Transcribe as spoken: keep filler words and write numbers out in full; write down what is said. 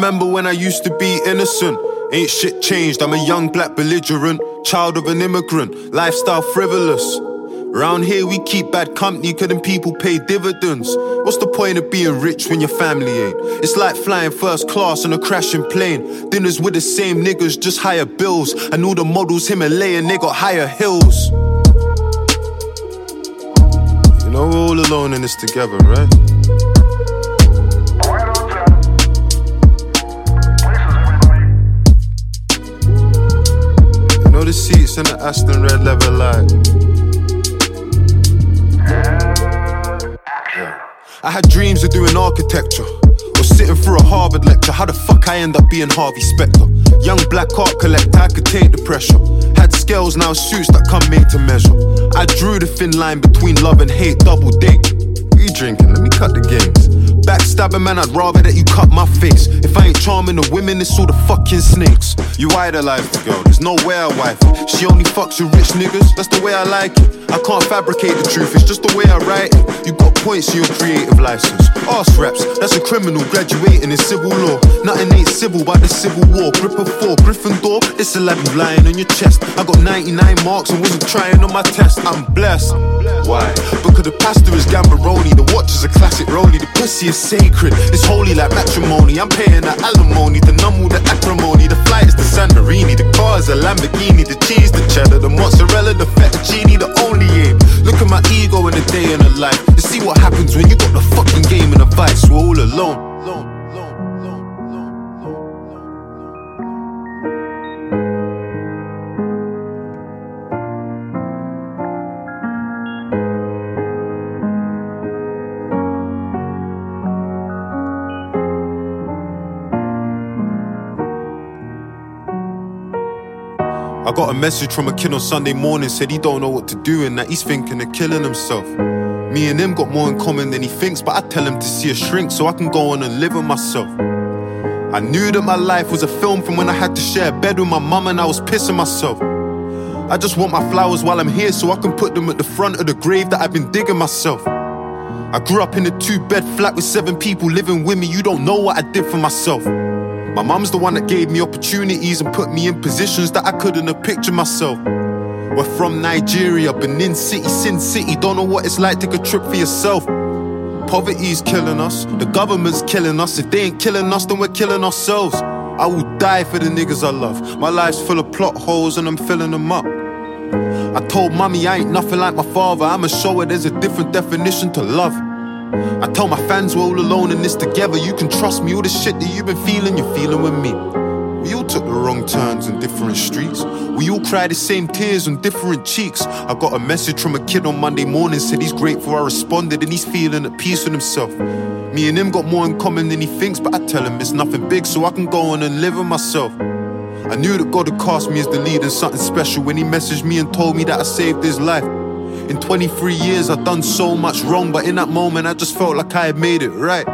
remember when I used to be innocent. Ain't shit changed, I'm a young black belligerent, child of an immigrant, lifestyle frivolous. Round here we keep bad company, cause them people pay dividends. What's the point of being rich when your family ain't? It's like flying first class on a crashing plane. Dinners with the same niggas, just higher bills. And all the models Himalayan, they got higher hills. You know we're all alone in this together, right? You know the seats in the Aston red leather light. I had dreams of doing architecture or sitting through a Harvard lecture. How the fuck I end up being Harvey Specter? Young black art collector, I could take the pressure. Had scales, now suits that come made to measure. I drew the thin line between love and hate, double date. What you drinking? Let me cut the games. Backstabbing, man, I'd rather that you cut my face. If I ain't charming the women, it's all the fucking snakes. You idolize the girl, there's no way I wife it. She only fucks with rich niggas, that's the way I like it. I can't fabricate the truth, it's just the way I write it. You got points in your creative license. Arse raps, that's a criminal graduating in civil law. Nothing ain't civil but the civil war. Grip of four, Gryffindor, it's a lab you lying on your chest. I got ninety-nine marks and wasn't trying on my test. I'm blessed. Why? Because the pastor is Gambaroni, the watch is a classic rollie, the pussy is sacred, it's holy like matrimony. I'm paying the alimony, the numb the acrimony, the flight is the Santorini, the car is a Lamborghini, the cheese, the cheddar, the mozzarella, the fettuccine, the only aim. Look at my ego in a day in a life, and see what happens when you got the fucking game and a vice. We're all alone. I got a message from a kid on Sunday morning, said he don't know what to do and that he's thinking of killing himself. Me and him got more in common than he thinks, but I tell him to see a shrink so I can go on and live with myself. I knew that my life was a film from when I had to share a bed with my mum and I was pissing myself. I just want my flowers while I'm here so I can put them at the front of the grave that I've been digging myself. I grew up in a two-bed flat with seven people living with me, you don't know what I did for myself. My mum's the one that gave me opportunities and put me in positions that I couldn't have pictured myself. We're from Nigeria, Benin City, Sin City, don't know what it's like, take a trip for yourself. Poverty's killing us, the government's killing us. If they ain't killing us, then we're killing ourselves. I will die for the niggas I love. My life's full of plot holes and I'm filling them up. I told mommy I ain't nothing like my father, I'ma show her there's a different definition to love. I tell my fans we're all alone in this together. You can trust me, all the shit that you've been feeling, you're feeling with me. We all took the wrong turns in different streets. We all cried the same tears on different cheeks. I got a message from a kid on Monday morning, said he's grateful I responded and he's feeling at peace with himself. Me and him got more in common than he thinks, but I tell him it's nothing big so I can go on and live with myself. I knew that God had cast me as the leader in something special when he messaged me and told me that I saved his life. In twenty-three years I'd done so much wrong, but in that moment I just felt like I had made it right.